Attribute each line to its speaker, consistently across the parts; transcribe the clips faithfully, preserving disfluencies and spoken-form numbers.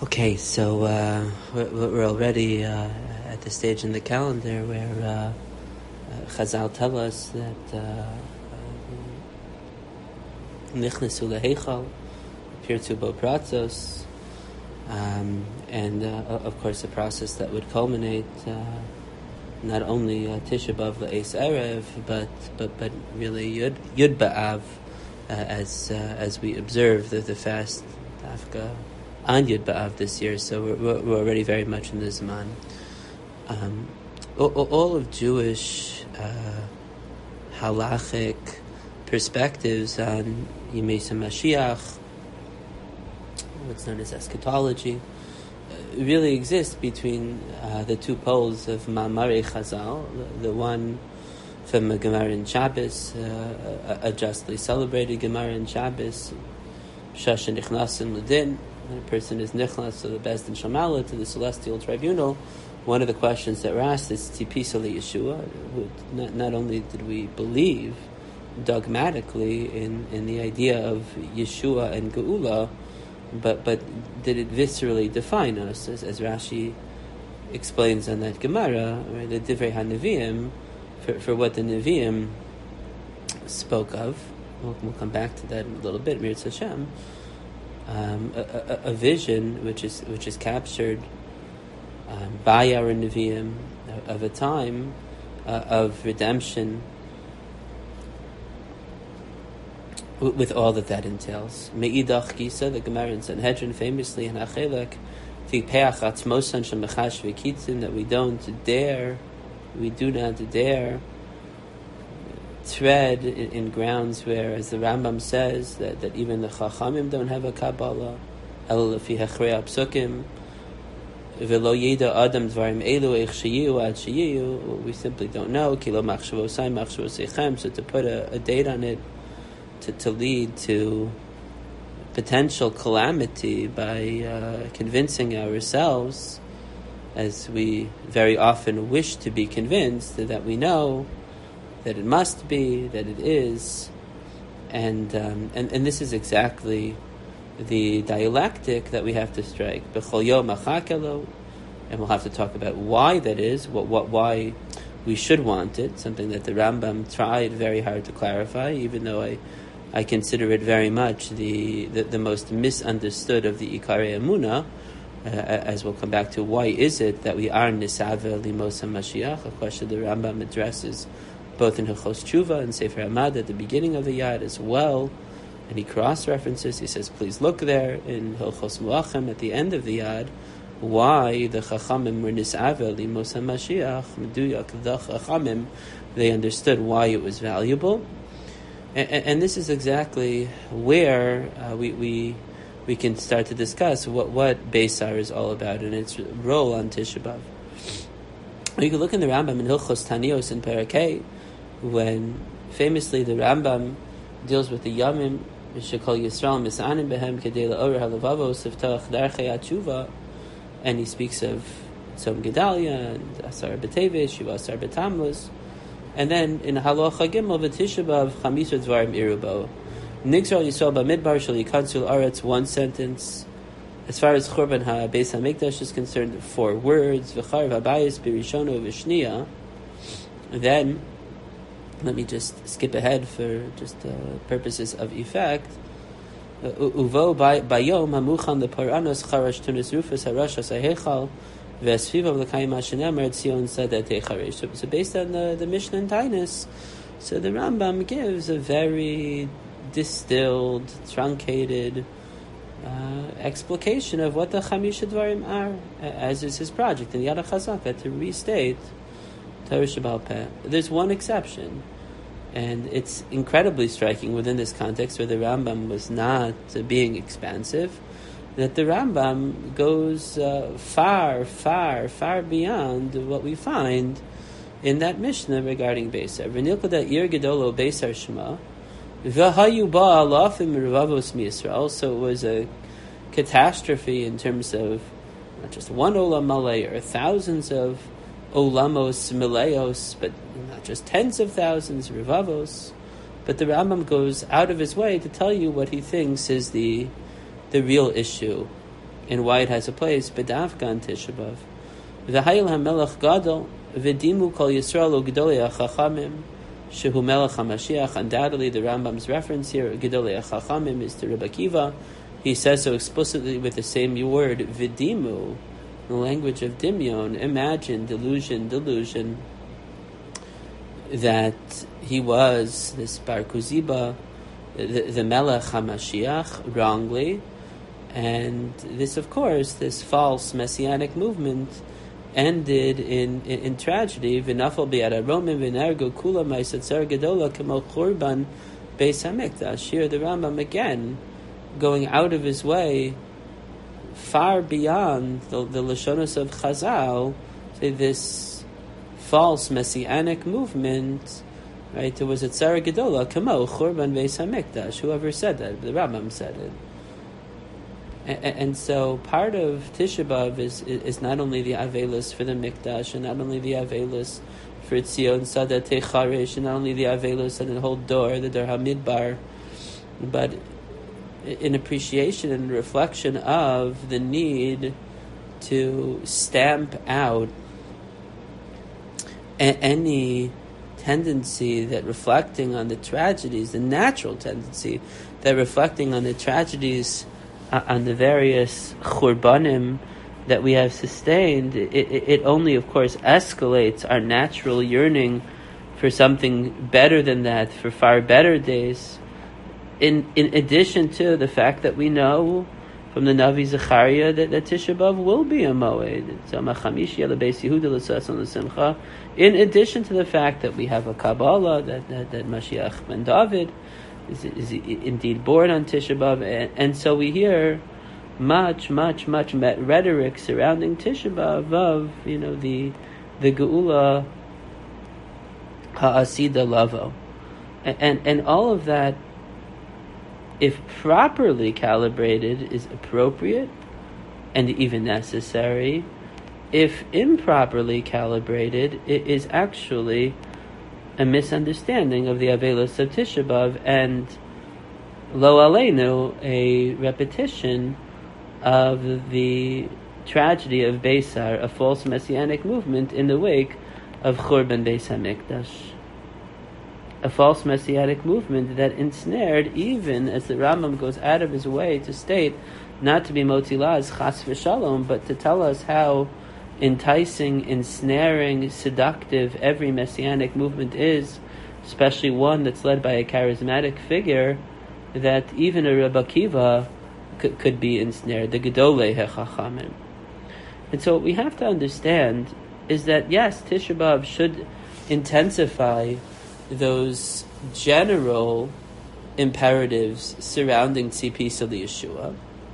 Speaker 1: Okay, so uh, we're, we're already uh, at the stage in the calendar where uh, uh, Chazal tell us that Nichnesu leheichal, appear to bo pratzos, um, and uh, of course a process that would culminate uh, not only uh, Tisha B'Av le'es erev, but but but really Yud Yud B'Av, uh, as uh, as we observe the, the fast Dafka on Yud B'Av this year. So we're, we're already very much in the Zman. Um, all, all of Jewish uh, halachic perspectives on Yemei Mashiach, what's known as eschatology, uh, really exist between uh, the two poles of Ma'amarei Chazal, the, the one from a Gemara in Shabbos, uh, a, a justly celebrated Gemara in Shabbos, Shasha Nichnasin L'Din, when a person is nichnas to the Beis Din Shamala, to the celestial tribunal. One of the questions that were asked is Tipisa Yeshua. Not, not only did we believe dogmatically in, in the idea of Yeshua and Geula, but but did it viscerally define us, as, as Rashi explains on that Gemara, right, the Divrei HaNeviim, for, for what the Neviim spoke of. We'll, we'll come back to that in a little bit, Mirz Hashem. Um, a, a, a vision which is which is captured um, by our Nevi'im of a time uh, of redemption, w- with all that that entails. Me'idach Gisa, the Gemara in Sanhedrin famously in Achelek, Tipeach Atzmosan Shemechash V'Kitzin, that we don't dare, we do not dare tread in, in grounds where, as the Rambam says, that, that even the Chachamim don't have a Kabbalah. El lefi hechrei psukim, v'lo yeda adam dvarim elu eich sheyiu ad sheyiu. We simply don't know. Ki lo machshavosai machshavosechem. So to put a, a date on it, to, to lead to potential calamity by uh, convincing ourselves, as we very often wish to be convinced, that we know that it must be, that it is, and um, and and this is exactly the dialectic that we have to strike. B'chol yom achakelo, and we'll have to talk about why that is, what what why we should want it. Something that the Rambam tried very hard to clarify, even though I I consider it very much the the, the most misunderstood of the Ikarei Emunah. Uh, as we'll come back to, why is it that we are nisave limos HaMashiach? A question the Rambam addresses both in Hilchos Tshuva and Sefer Hamad at the beginning of the Yad as well, and he cross-references, he says, please look there in Hilchos Muachim at the end of the Yad, why the Chachamim were nis'ave limos HaMashiach, meduyak, the Chachamim, they understood why it was valuable, and, and this is exactly where uh, we, we we can start to discuss what, what Beisar is all about and its role on Tisha B'Av. You can look in the Rambam in Hilchos Tanios in Parakeh, when famously the Rambam deals with the Yamim, Shekol Yisrael Misanim Behem Kedei La'or HaLevavos Iftach Darchei HaTshuva, and he speaks of Tzom Gedalia and Asar B'Teves, Shiva Asar B'Tammuz, and then in Halacha Gimel V'Tisha B'Av Chamisra Dvarim Irubo Nigzral Yisrael B'Midbar Shel Yikansul Aretz, one sentence. As far as Churban HaBeis HaMikdash is concerned, four words, V'char V'abayis B'Rishono V'Shniya. Then, let me just skip ahead for just uh, purposes of effect. Uvo Bayom HaMuchan L'Paranos Charash Tunis Rufus HaRashas HaHechal V'Esfivav L'Kayim HaShenemer Tzion Sadat HeCharesh. So based on the, the Mishnah and Tainus, so the Rambam gives a very distilled, truncated Uh, explication of what the Chamisha Dvarim are, as is his project in Yad HaChazaka, to restate Torah Sheba'al Peh. There's one exception, and it's incredibly striking within this context where the Rambam was not uh, being expansive, that the Rambam goes uh, far, far, far beyond what we find in that Mishnah regarding Beisar. V'nilkada ir gedolo Beisar Shema, V'hayu ba alafim revavos miYisrael. So it was a catastrophe in terms of not just one olam malay or thousands of olamos mileos, but not just tens of thousands revavos. But the Rambam goes out of his way to tell you what he thinks is the the real issue and why it has a place, B'davka on Tisha B'Av. V'hayil HaMelech Gadol, V'dimu Kol Yisrael U'Gedolei HaChachamim, Shehu Melech HaMashiach. Undoubtedly, the Rambam's reference here, Gedolei HaChachamim, is to Rebbe Akiva. He says so explicitly with the same word, V'dimu, the language of Dimyon, imagine, delusion, delusion, that he was this Bar Kuziba, the, the Melech HaMashiach, wrongly, and this, of course, this false messianic movement ended in, in, in tragedy. V'nafal b'yad haromim v'nergo kula ma'isatzer gedola k'mo churban beis hamikdash. Here the Rambam again going out of his way, far beyond the, the Lashonos of Chazal, say this false messianic movement, right? It was a Tzara Gedola, Kamo, Churban Beis HaMikdash. Whoever said that, the Rambam said it. And, and so part of Tisha B'Av is, is not only the Avelis for the Mikdash, and not only the Avelis for Tzion Sadat Techaresh, and not only the Avelis and the whole door, the Dor HaMidbar, but in appreciation and reflection of the need to stamp out a- any tendency that reflecting on the tragedies, the natural tendency that reflecting on the tragedies, uh, on the various churbanim that we have sustained, it, it, it only, of course, escalates our natural yearning for something better than that, for far better days. In in addition to the fact that we know from the Navi Zechariah that, that Tisha B'Av will be a Moed. In addition to the fact that we have a Kabbalah, that, that, that Mashiach ben David is, is indeed born on Tisha B'Av, and, and so we hear much, much, much rhetoric surrounding Tisha B'Av of, you know, the the Geula Ha'asida Lavo. And, and, and all of that, if properly calibrated, is appropriate and even necessary. If improperly calibrated, it is actually a misunderstanding of the Avelos of Tisha B'Av, and lo aleinu, a repetition of the tragedy of Beisar, a false messianic movement in the wake of Churban Beis HaMikdash. A false messianic movement that ensnared, even as the Rambam goes out of his way to state, not to be motilaz chas v'shalom, but to tell us how enticing, ensnaring, seductive every messianic movement is, especially one that's led by a charismatic figure, that even a Rebbe Akiva could, could be ensnared, the Gedolei HaChachamim. And so what we have to understand is that, yes, Tisha B'Av should intensify those general imperatives surrounding tzipis of the Yeshua,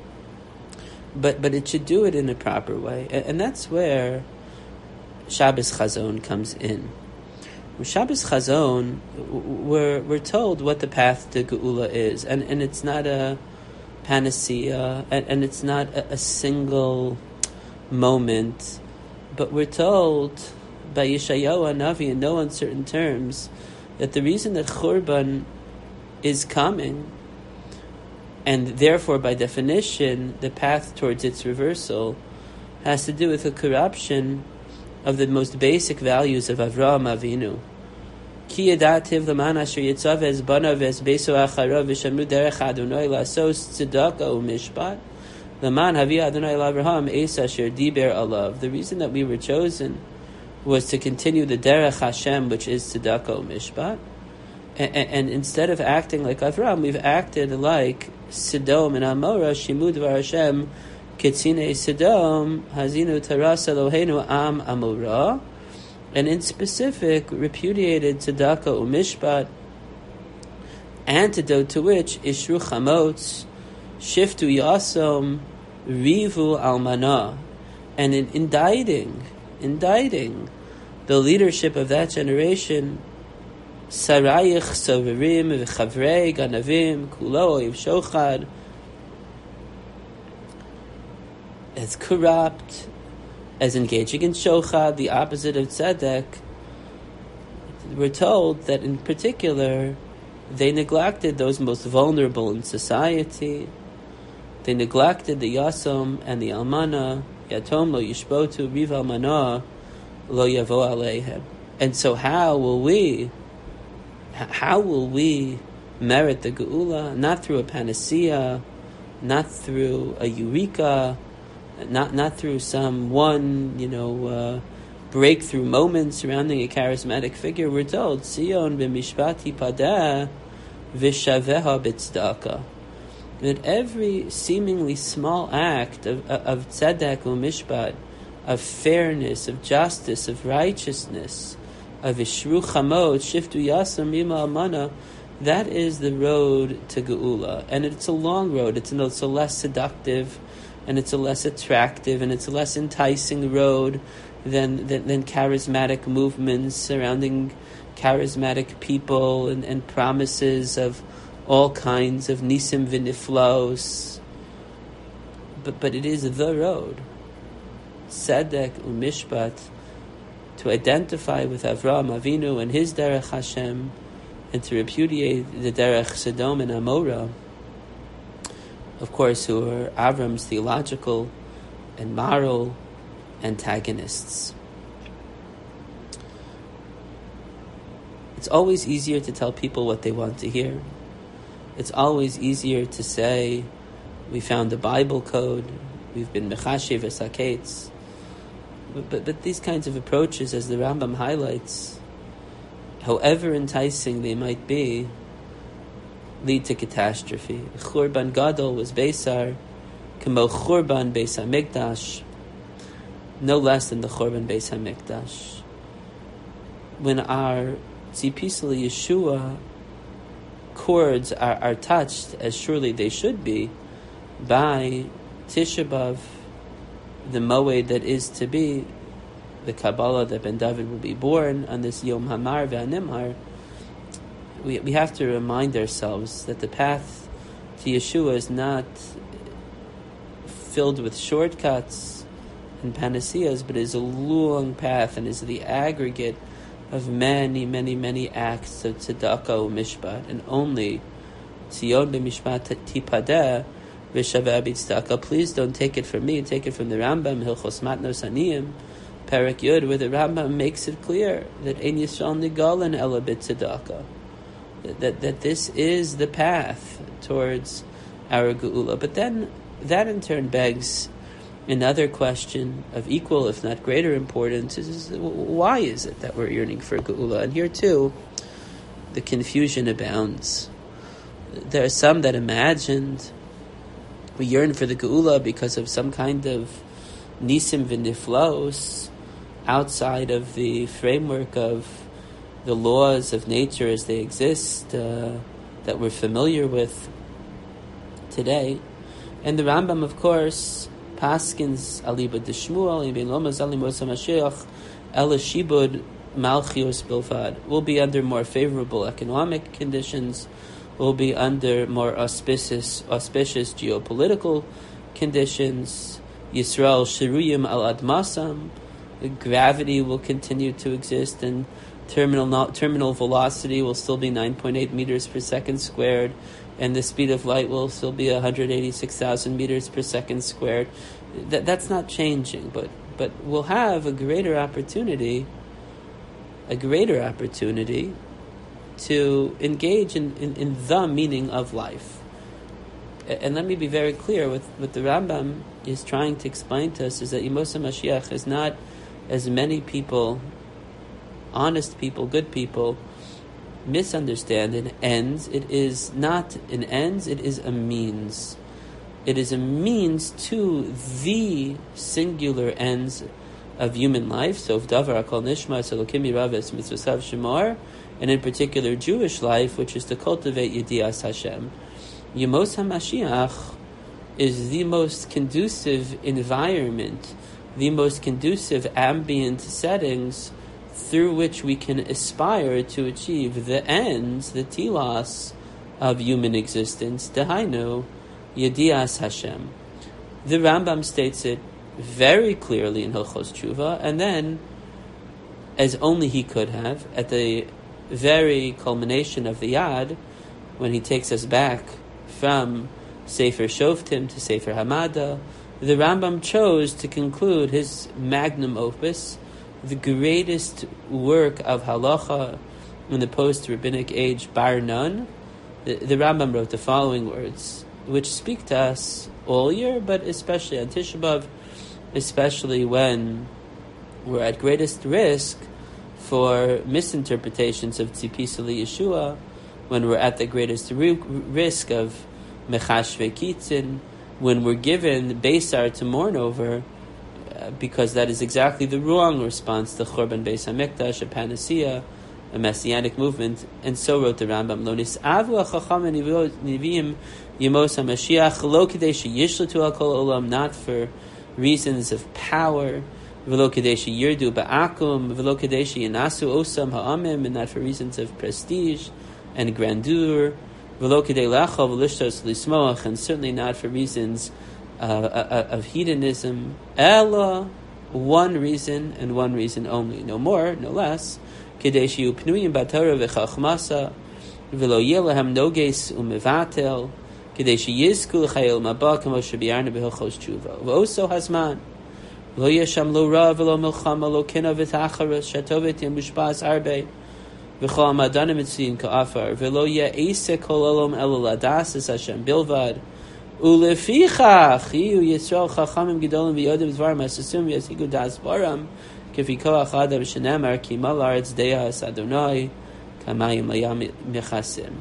Speaker 1: but but it should do it in a proper way, and, and that's where Shabbos Chazon comes in. With Shabbos Chazon, we're we're told what the path to Geula is, and, and it's not a panacea, and, and it's not a, a single moment, but we're told by Yeshayahu Hanavi in no uncertain terms that the reason that Churban is coming, and therefore by definition the path towards its reversal, has to do with the corruption of the most basic values of Avraham Avinu. Ki yedativ l'man asher yitzav es banav es beiso acharav v'shamru derech Adonai la'sos tzedakah u'mishpat l'man havi Adonai l'Avraham es asher diber alav. The reason that we were chosen was to continue the derech Hashem, which is tzedakah u'mishpat, and, and, and instead of acting like Avraham, we've acted like Sodom and Amorah. Shimud var Hashem Ketzine Sodom Hazinu Taras Eloheinu Am Amorah, and in specific repudiated tzedakah u'mishpat, antidote to which Ishru Chamotz, Shiftu Yasom, Rivu Almanah, and in indicting, indicting the leadership of that generation, Sarayich Soverim V'Chavrei Ganavim Kulo Oiv Shochad, as corrupt, as engaging in shochad, the opposite of tzedek. We're told that in particular they neglected those most vulnerable in society, They neglected the Yasom and the Almana. Yatom lo yishbotu, riv almana lo yavo aleihem. And so how will we, how will we merit the Geula? Not through a panacea, not through a eureka, not not through some one, you know, uh, breakthrough moment surrounding a charismatic figure. We're told, Sion b'mishpat hipadeh v'shaveha b'tzedakah. That every seemingly small act of, of tzedek u'mishpat, of fairness, of justice, of righteousness, of ishru chamot, shiftu yasam rima almana, that is the road to Geula. And it's a long road. It's a, it's a less seductive, and it's a less attractive, and it's a less enticing road than than, than charismatic movements surrounding charismatic people and, and promises of all kinds of nisim v'niflaos. But but it is the road, tzedek u'mishpat, to identify with Avraham Avinu and his derech Hashem, and to repudiate the derech Sodom and Amorah, of course, who are Avram's theological and moral antagonists. It's always easier to tell people what they want to hear. It's always easier to say, we found the Bible code, we've been mechashev esaketz. But, but, but these kinds of approaches, as the Rambam highlights, however enticing they might be, lead to catastrophe. Churban Gadol was Beisar, Kamo Churban Beis HaMikdash, no less than the Churban Beis HaMikdash. When our Tzipisli Yeshua chords are, are touched, as surely they should be, by Tisha B'Av, the Moed that is to be, the Kabbalah that Ben David will be born on this Yom Hamar Ve'Animhar, we we have to remind ourselves that the path to Yeshua is not filled with shortcuts and panaceas, but is a long path and is the aggregate of many, many, many acts of tzedakah u'mishpat, and only Tzion b'mishpat tipadeh v'shaveh b'tzedakah. Please don't take it from me, take it from the Rambam, Hilchos Matnos Aniyim, Perek Yud, where the Rambam makes it clear that Ein Yisrael Nigalan Ela b'tzedakah, that that this is the path towards our Geula. But then that in turn begs another question of equal, if not greater importance, is why is it that we're yearning for Geula? And here too, the confusion abounds. There are some that imagined we yearn for the Geula because of some kind of nisim v'niflaos outside of the framework of the laws of nature as they exist, uh, that we're familiar with today. And the Rambam, of course, paskins aliba d'shmuel ibn lomaz alimos hamashiach ela shibud malchios bilvad. We'll be under more favorable economic conditions. We'll be under more auspicious, auspicious geopolitical conditions. Yisrael shiruyim al admasam. Gravity will continue to exist, and terminal terminal velocity will still be nine point eight meters per second squared, and the speed of light will still be one hundred eighty-six thousand meters per second squared. That that's not changing, but but we'll have a greater opportunity, a greater opportunity to engage in, in, in the meaning of life. And let me be very clear, with what the Rambam is trying to explain to us is that Yemos HaMashiach is not, as many people, honest people, good people, misunderstand, an ends. It is not an ends, it is a means. It is a means to the singular ends of human life. So if Davar Akol Nishma Elokim Yirav Es Mitzvosav Shemar, and in particular Jewish life, which is to cultivate Yedias Hashem, Yemos HaMashiach is the most conducive environment, the most conducive ambient settings through which we can aspire to achieve the ends, the telos of human existence, Dehainu, Yedias Hashem. The Rambam states it very clearly in Hilchos Tshuva, and then, as only he could have, at the very culmination of the Yad, when he takes us back from Sefer Shoftim to Sefer Hamada, the Rambam chose to conclude his magnum opus, the greatest work of halacha in the post-rabbinic age, bar none. The, the Rambam wrote the following words, which speak to us all year, but especially on Tisha B'Av, especially when we're at greatest risk for misinterpretations of Tzipisa Yeshua, when we're at the greatest ri- risk of Mechashve Kitzin, when we're given Beisar to mourn over, uh, because that is exactly the wrong response to Churban Beis HaMikdash, a panacea, a messianic movement. And so wrote the Rambam, Lo nis'avu ha'chacham ha'neviim yemos ha'mashiach lo k'dei sheyishlatu al kol olam, not for reasons of power, v'lo k'dei sheyirdu ba'akum, v'lo k'dei sheyinasu osam ha'amim, and not for reasons of prestige and grandeur, v'lo k'dei lachal v'lishtos lismoach, and certainly not for reasons uh, uh, of hedonism. Ella, one reason and one reason only, no more, no less. K'dei sheyu pnuyim b'Torah v'chachmasa, v'lo yeh lahem noges u'mevatel, k'dei sheyizku l'chayil mabah k'mo shebiarna b'hilchos tshuva. V'oso hazman, lo yesham lo ra v'lo milchama lo kina v'tacharas shatovet yem mushbaz arbe, v'chol madanim etzin ka'afar, v'lo yeh eise kol olom elo ladas es Hashem bilvad, ulefichach yiyu Yisrael chachamim gedolim v'yodim dvarim asasum v'yasigu das baram, k'fi koach adam shenemar ki mal aretz deas Adonai kamayim layam mechasim.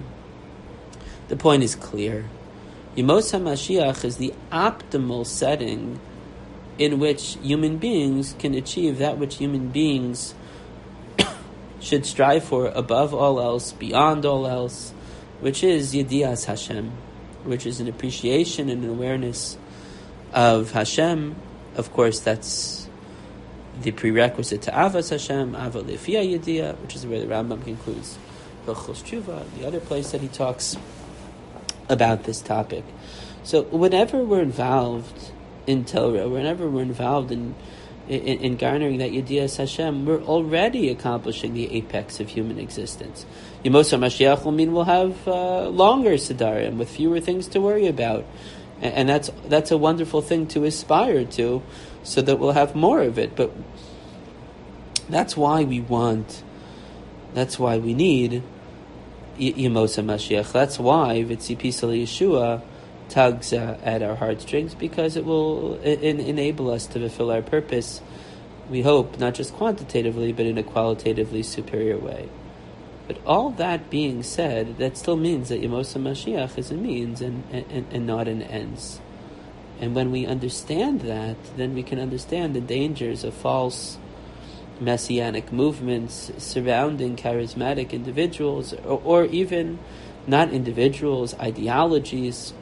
Speaker 1: The point is clear. Yemos HaMashiach is the optimal setting in which human beings can achieve that which human beings should strive for above all else, beyond all else, which is Yedias Hashem, which is an appreciation and an awareness of Hashem. Of course, that's the prerequisite to Avas Hashem, Ava Lefia Yediyah, which is where the Rambam concludes Hilchos Tshuva, the other place that he talks about this topic. So whenever we're involved in Torah, whenever we're involved in in, in garnering that Yedias Hashem, we're already accomplishing the apex of human existence. Yemos HaMashiach will mean we'll have uh, longer Siddharim with fewer things to worry about. And, and that's that's a wonderful thing to aspire to, so that we'll have more of it. But that's why we want, that's why we need Yemos HaMashiach. That's why V'tzipisa Yeshua tugs uh, at our heartstrings, because it will in, enable us to fulfill our purpose, we hope, not just quantitatively, but in a qualitatively superior way. But all that being said, that still means that Yemos HaMashiach is a means and, and, and not an ends. And when we understand that, then we can understand the dangers of false messianic movements surrounding charismatic individuals, or, or even not individuals, ideologies,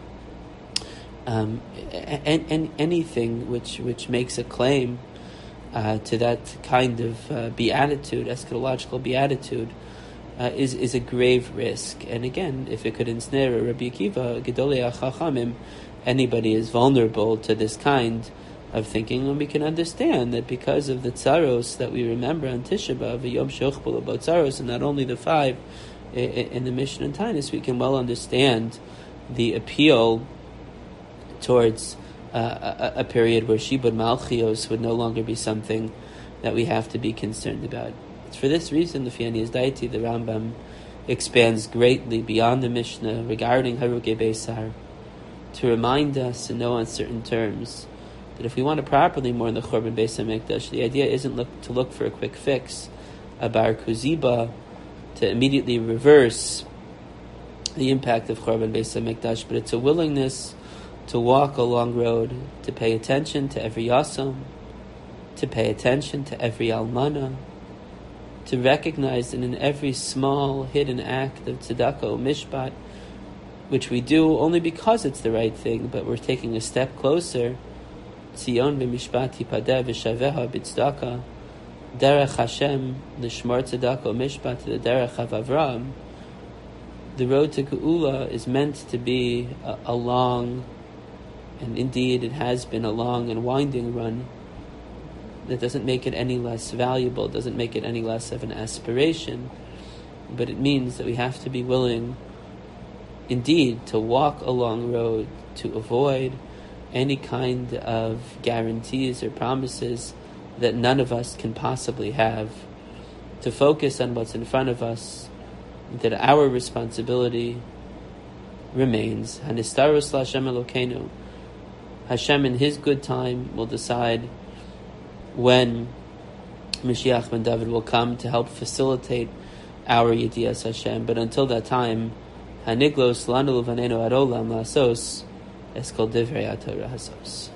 Speaker 1: um, and, and anything which, which makes a claim uh, to that kind of uh, beatitude, eschatological beatitude, uh, is is a grave risk. And again, if it could ensnare a Rabbi Akiva, Gedolei HaChachamim, anybody is vulnerable to this kind of thinking, and we can understand that because of the tzaros that we remember on Tisha B'Av, Yom Shochbul about tzaros, and not only the five in the Mishnah and Tainus, we can well understand the appeal towards uh, a, a period where Shibud Malchios would no longer be something that we have to be concerned about. It's for this reason, the Fiani Daiti, the Rambam, expands greatly beyond the Mishnah regarding Haruke Beisar, to remind us in no uncertain terms that if we want to properly mourn the Churban Beis HaMikdash, the idea isn't look, to look for a quick fix, a bar kuziba, to immediately reverse the impact of Churban Beis HaMikdash, but it's a willingness to walk a long road, to pay attention to every yasam, to pay attention to every almana, to recognize that in every small hidden act of tzedakah or mishpat, which we do only because it's the right thing, but we're taking a step closer, Tzion v'mishpat hipadeh v'shaveha b'tzedakah, derech Hashem l'shmor tzedakah or mishpat to the derech of Avram. The road to Geula is meant to be a, a long, and indeed it has been a long and winding run. That doesn't make it any less valuable, doesn't make it any less of an aspiration, but it means that we have to be willing indeed to walk a long road, to avoid any kind of guarantees or promises that none of us can possibly have, to focus on what's in front of us, that our responsibility remains. Hanistarus Hashem Elokeinu. Hashem in His good time will decide when Mashiach ben David will come to help facilitate our Yedias Hashem. But until that time, Haniglos lanu levanenu ad olam lasos es kol divrei haTorah hasos.